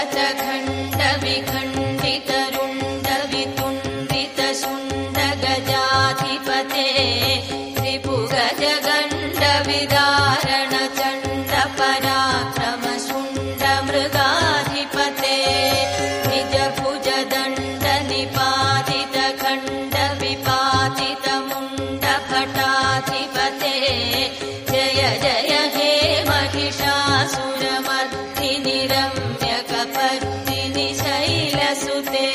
गजाधिपते त्रिभुगजगण्डविदारण चण्ड पराक्रम शुण्ड मृगाधिपते निजभुजदण्ड निपातित खण्ड विपातित मुण्ड भटाधिपते जय जय हे महिषासुरमर्दिनि रम्यकपर्दिनि शैलसुते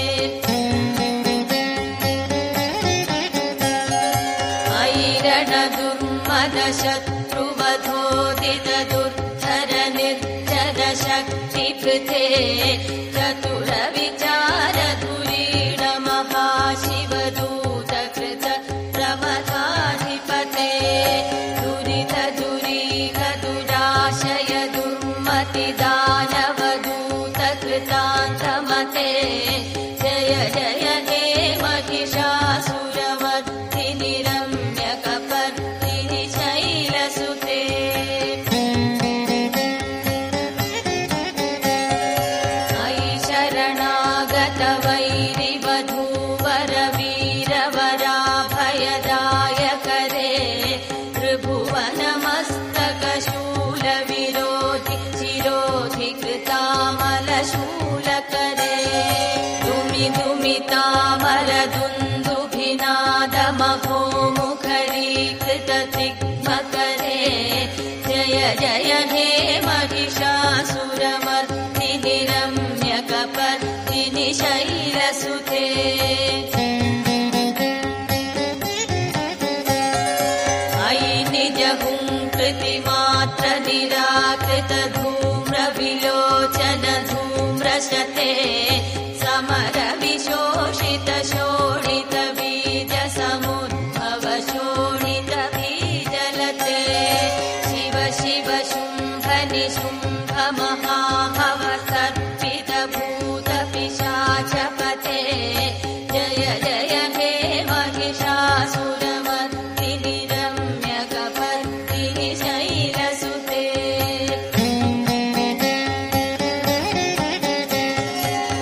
शत्रुवधोदित दुर्धर निर्जर शक्तिपृते चतुर विचार धुरीण महाशिवदूत कृत प्रमथाधिपते दुरित दुरीह दुराशय दुर्मति दानवदूत कृतान्तमते जय जय हे महिषासुरमर्दिनि शूलकरे दुमि दुमितामर दुन्दुभिनादमहो मुखरीकृत तिग्मकरे जय जय हे महिषासुरमर्दिनि रम्यकपर्दिनि शैलसुते अयि निज हुङ्कृतिमात्र निराकृत धूम्रविलोचन धूम्रशते समर विशोषित शोणित बीज समुद्भव शोणित बीजलते शिव शिव शुम्भ निशुम्भ महाहव सर्पित भूत पिशाचपते जय जय हे महिषासुरमर्दिनि रम्यकपर्दिनि शैलसुते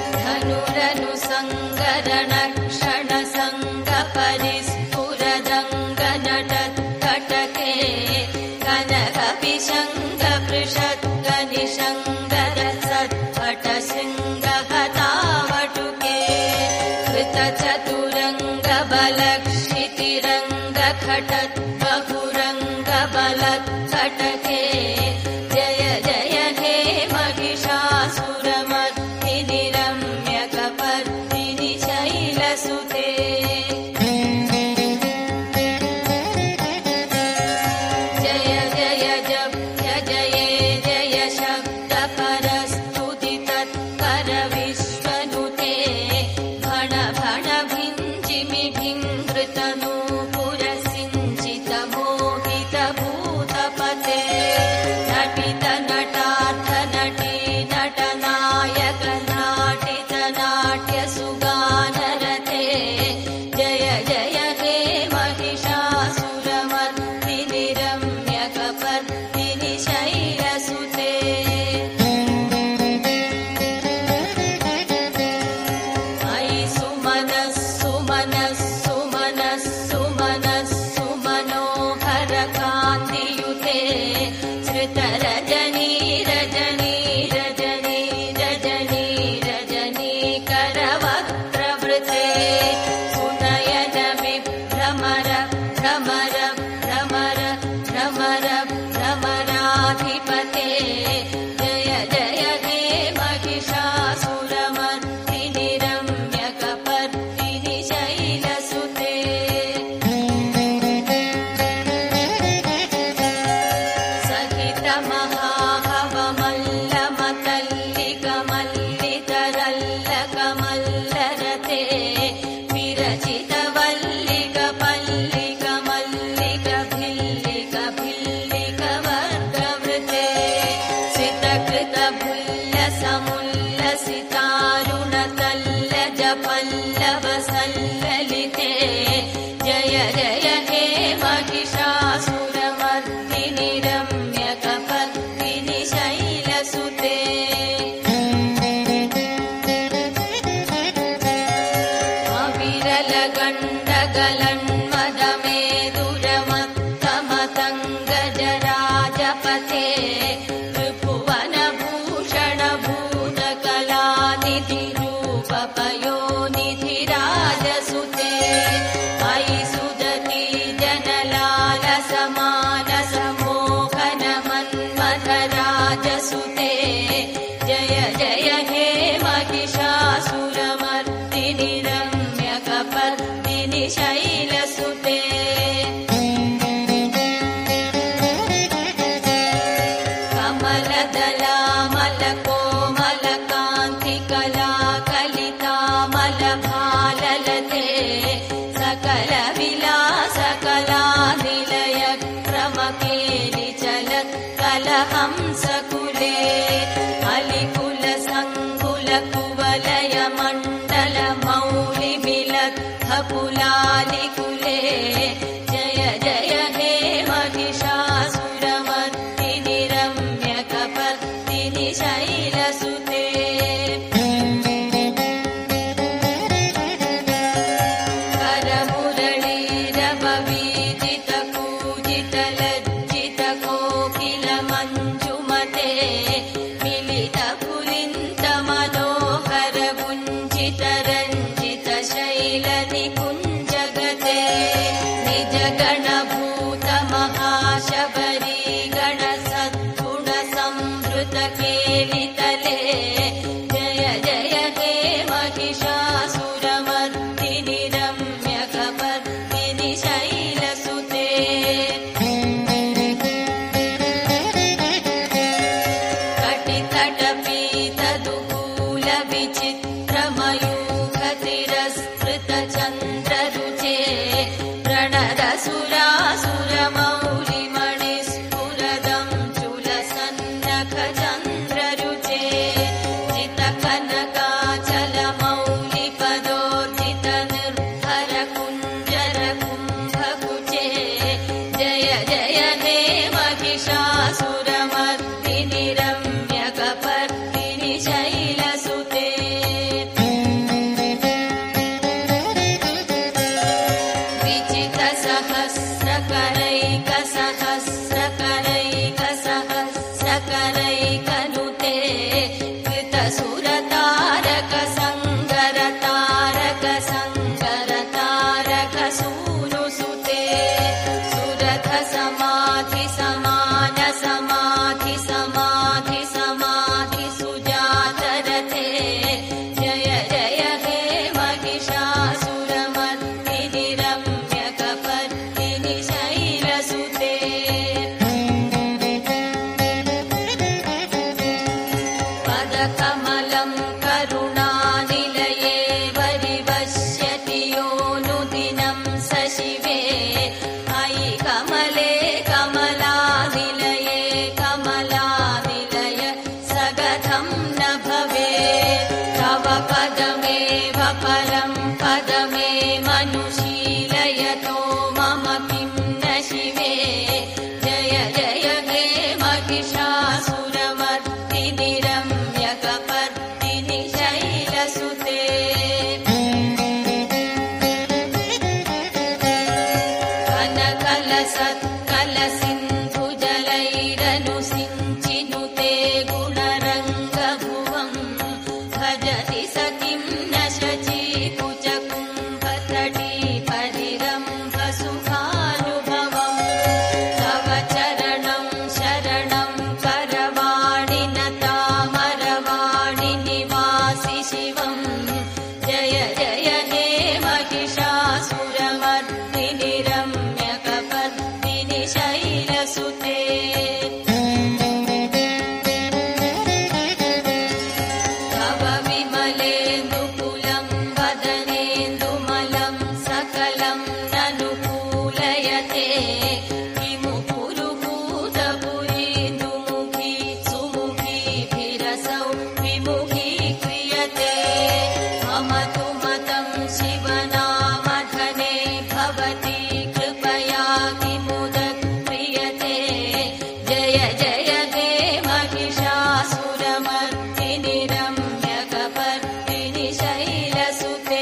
जय हे महिषासुरमर्दिनि रम्यकपर्दिनि शैलसुते कमलदलामलकोमलकान्तिकलाकलितामलभाललते सकलविलासकलानिलय क्रमकेलिचलत्कलहंसकुले अलिकुलसङ्कुलकुवलयमण्डलमौलिमिलत्थपुलालिकुले जय जय हे महिषासुरमर्दिनि रम्यकपर्दिनि शैलसुते करमुरळीरववीजितकूजितलज्जितकोकिलमञ्जुमते मिलितपुलिन्तमनोहरगुञ्जितरञ्जितशैलनिकुञ्जगते निजगणभूतमहाशबरी गणसद्गुणसंवृतकेलितले जय जय हे महिषासुरमर्दिनि रम्यकपर्दिनि शैलसुते कटितटपीतदुकूलविचित्रमयूखतिरस्कृतचन्द्ररुचे प्रणतसुरासुरमौलिमणिस्फुरदं चुलसन्नखचन्द्ररुचे जितकनकाचलमौलिपदोर्जितनिर्भरकुञ्जरकुम्भकुचे जय जय हे महिषासुरमर्दिनि रम्यकपर्दिनि शैलसुते विचितसहस्रकरैकसहस्रकरैकसहस्रकरैकनुते कृतसुरतारकसङ्गरतारकसङ्गरतारकसूनुसुते सुरथसमाधिसमानसमाधिसमाधिसुजातरते जय जय हे महिषासुरमर्दिनि रम्यकपर्दिनि शैलसुते पदकमलं करुणानिलये वरिवश्यति योऽनुदिनं स शिवे अयि कमले कमलानिलये कमलानिलय सगतं न भवेत् तव पदमेव परं पदमे मनुशीलयतो मम किं न शिवे जय जय हे महिषासुरमर्दिनि रम्यकपर्दिनि शैलसुते कनकलसत्कलसिन्धुजलैरनुसिञ्चिनुते गुणरङ्गभुवं भजति स किं न शचीकुचकुम्भतटी परिरम्भसुखानुभवम् तव चरणं शरणं करवाणि नतामरवाणि निवासि शिवं जय जय हे महिषासुरमर्दिनि रम्यकपर्दिनि शैलसुते तव विमलेन्दुकुलं वदनेन्दुमलं सकलं ननुकूलयते विमुखुरुभूतपुरीन्दुमुखी सुमुखीभिरसौ विमुखीक्रियते मम तु मतं शिवनामधने भवती कृपया किमुदक्रियते जय जय हे महिषासुरमर्दिनि रम्यकपर्दिनि शैलसुते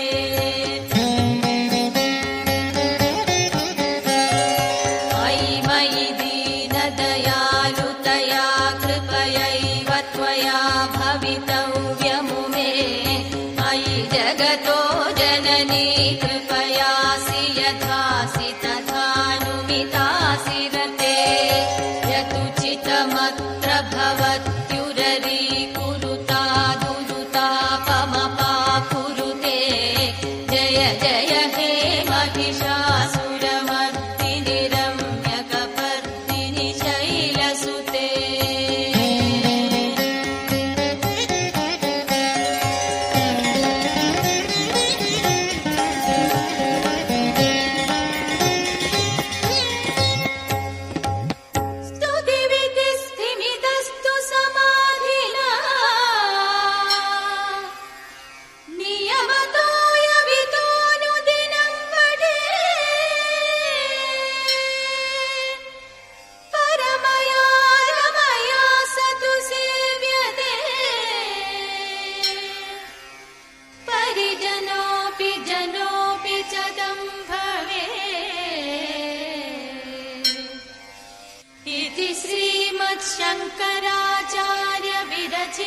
अयि मयि दीनदयालुतया कृपयैव त्वया भवितव्यमुमे अयि जगतो जननी कृपयासि यथासि तथानुमितासि रते यतुचितमत्र भवत्युररीकुरुता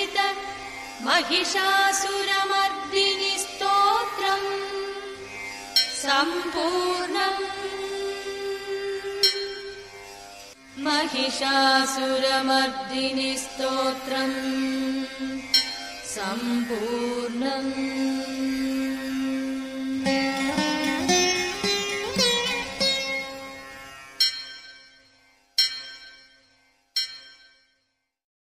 सहित महिषासुरमर्दिनि स्तोत्रम् सम्पूर्णम् महिषासुरमर्दिनि स्तोत्रम् सम्पूर्णम्।